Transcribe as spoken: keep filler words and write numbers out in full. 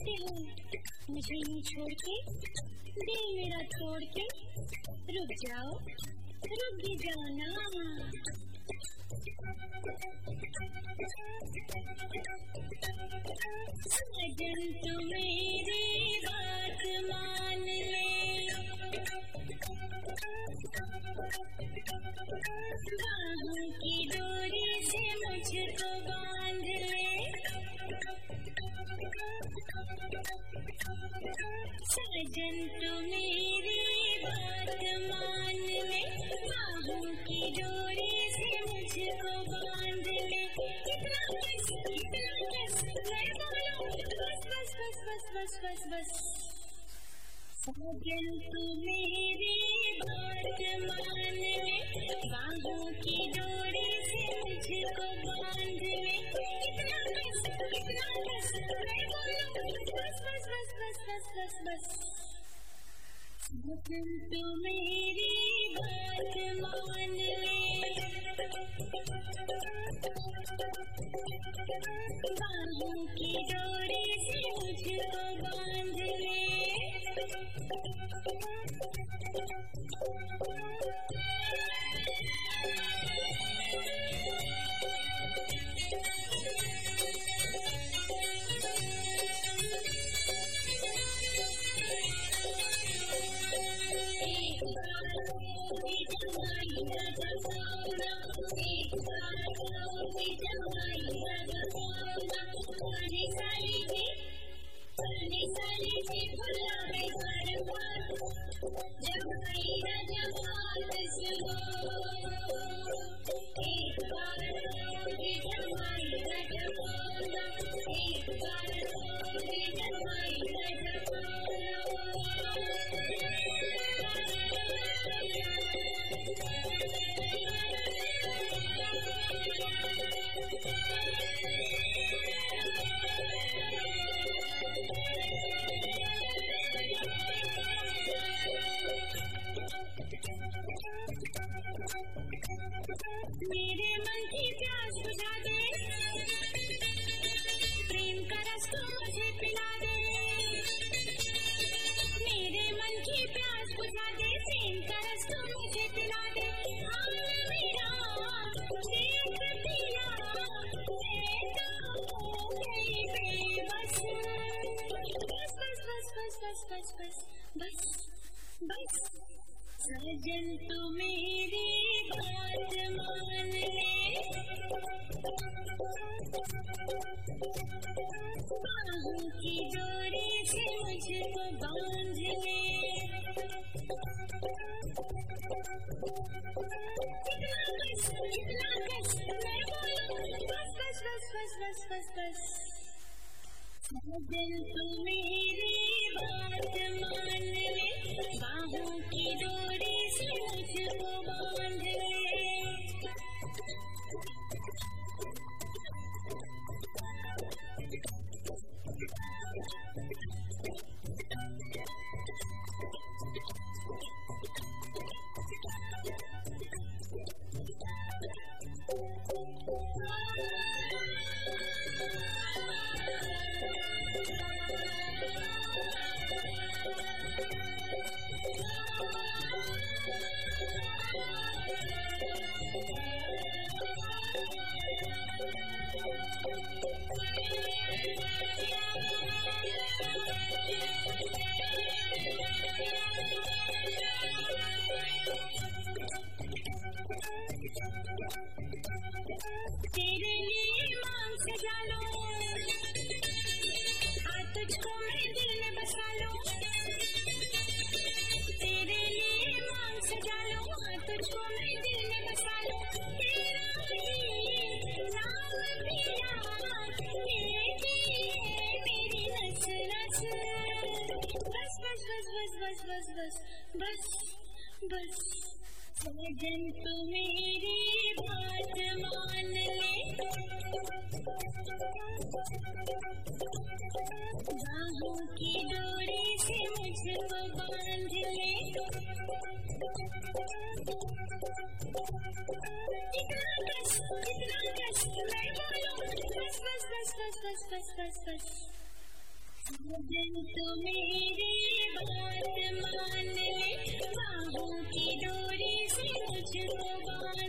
चाहते हो मुझे यूं छोड़ के, दिल मेरा तोड़ के? रुक जाओ, रुक भी जाओ ना। सजन तू मेरी बात मान ले, बाहों की डोरी से मुझको बांध ले। सजन तू मेरी बात मान ले, बाहों की डोरी से मुझको बांध ले। इतना बस, इतना बस, मैं बोलूं बस बस बस बस बस बस बस। सजन तू मेरी बात मान ले, बाहों की डोरी से मुझको बांध ले। इतना बस, इतना बस, मैं बोलूं बस बस बस बस बस बस बस। सजन तू मेरी बात मान ले, बाहों की डोरी से मुझको बांध ले। मेरे मन की प्यास बुझा दे, प्रेम का रस तो मुझे पिला दे। मेरे मन की प्यास बुझा दे, प्रेम का रस तो मुझे पिला दे। हाँ मेरा देख पिया, देता हूँ बेबस। बस बस बस बस बस बस बस बस बस। सजन तू मेरी बात मान ले, बाहों की डोरी से मुझको बांध ले। इतना बस, इतना बस, मैं बोलूं बस बस बस बस बस बस बस। सजन तू मेरी बात मान ले, बाहों की डोरी से मुझको बांध ले। तेरे लिए मांग सजा लो, आ तुझको मैं दिल में बसा लो। तेरे लिए मांग सजा लो, आ तुझको मैं दिल में बसा लो। तेरा ही नाम पिया, लेके मेरी नस नस। बस बस बस बस बस बस बस बस बस। सजन तू मेरी बात मान ले, बाहों की डोरी से मुझको बांध ले। इतना बस, इतना बस, मैं बोलूं बस बस बस बस बस बस बस बस। दिन तो मेरी बात मान ले, बाहों की डोरी से मुझको बांध